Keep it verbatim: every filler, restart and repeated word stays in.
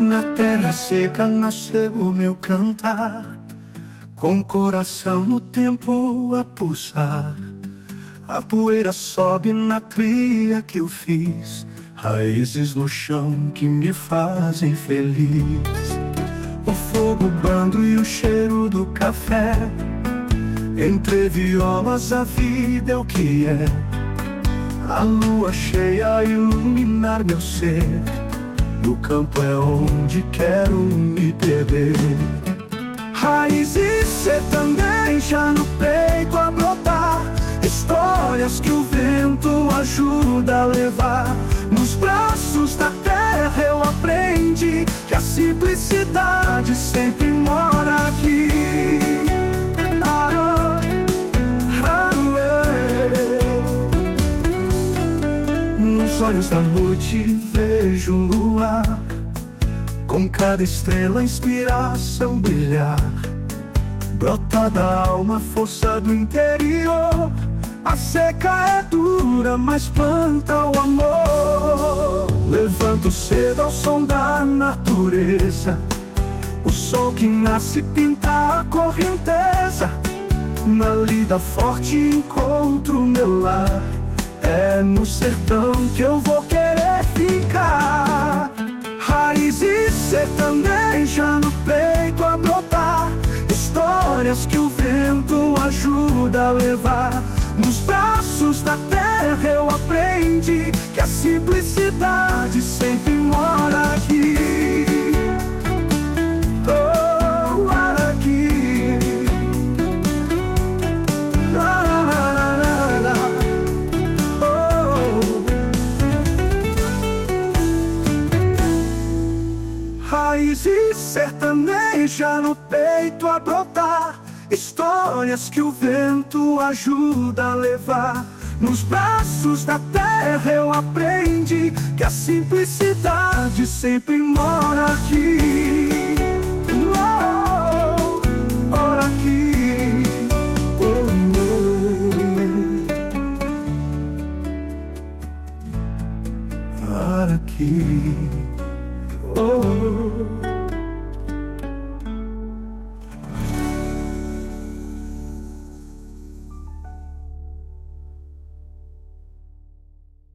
Na terra seca nasceu o meu cantar, com o coração no tempo a pulsar. A poeira sobe na trilha que eu fiz, raízes no chão que me fazem feliz. O fogo brando e o cheiro do café, entre violas a vida é o que é. A lua cheia a iluminar meu ser, no campo é onde quero me perder. Raízes sertaneja no peito a brotar, histórias que o vento ajuda a levar. Nos braços da terra eu aprendi que a simplicidade sempre mora aqui. Nos olhos da noite vejo o luar, com cada estrela inspiração brilhar. Brota da alma força do interior, a seca é dura, mas planta o amor. Levanto cedo ao som da natureza, o sol que nasce pinta a correnteza. Na lida forte encontro meu lar, é no sertão que eu vou querer ficar. Raízes sertaneja no peito a brotar, histórias que o vento ajuda a levar. Nos braços da terra eu aprendi que a simplicidade sempre mora aqui. Oh, mora aqui. La, la, la, la, la. Oh. Raízes sertaneja no peito a brotar, histórias que o vento ajuda a levar. Nos braços da terra eu aprendi que a simplicidade sempre mora aqui. Oh, mora aqui. Oh, oh. Mora aqui. Oh.